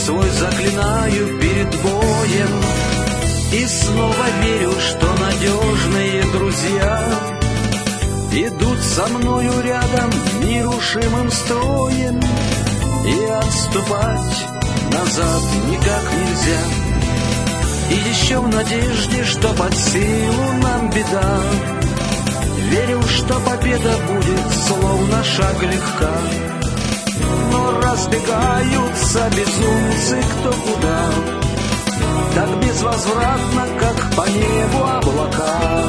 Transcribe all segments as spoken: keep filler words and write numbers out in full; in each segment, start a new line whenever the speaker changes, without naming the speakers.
свой заклинаю перед боем, и снова верю, что надежные друзья идут со мною рядом нерушимым строем, и отступать назад никак нельзя. И еще в надежде, что под силу нам беда, верил, что победа будет словно шаг легка. Но разбегаются безумцы кто куда, так безвозвратно, как по небу облака.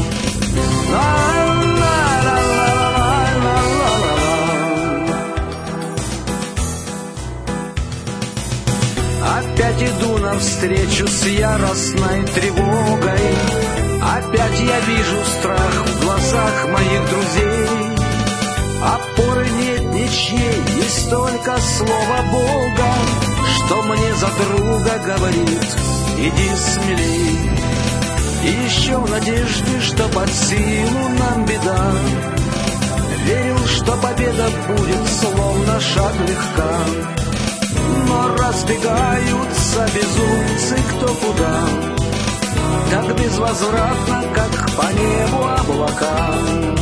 Опять иду навстречу с яростной тревогой, опять я вижу страх в глазах моих друзей. Опоры нет ничьей, есть только слово Бога, что мне за друга говорит: иди смелей. И еще в надежде, что под силу нам беда, верил, что победа будет словно шаг легка. Но разбегаются безумцы кто куда, так безвозвратно, как по небу облака.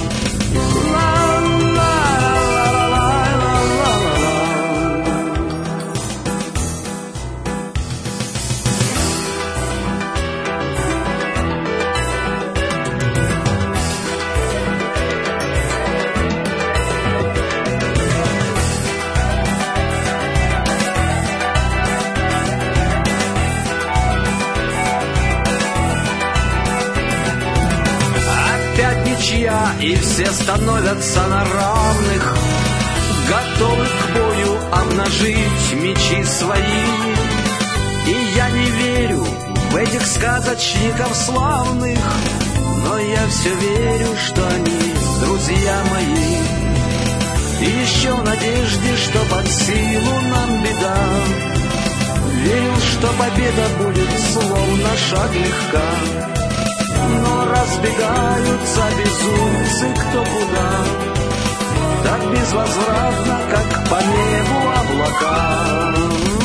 И все становятся на равных, готовы к бою обнажить мечи свои. И я не верю в этих сказочников славных, но я все верю, что они друзья мои. И еще в надежде, что под силу нам беда, верил, что победа будет словно шаг легка. Но разбегаются безумцы кто куда, так безвозвратно, как по небу облака.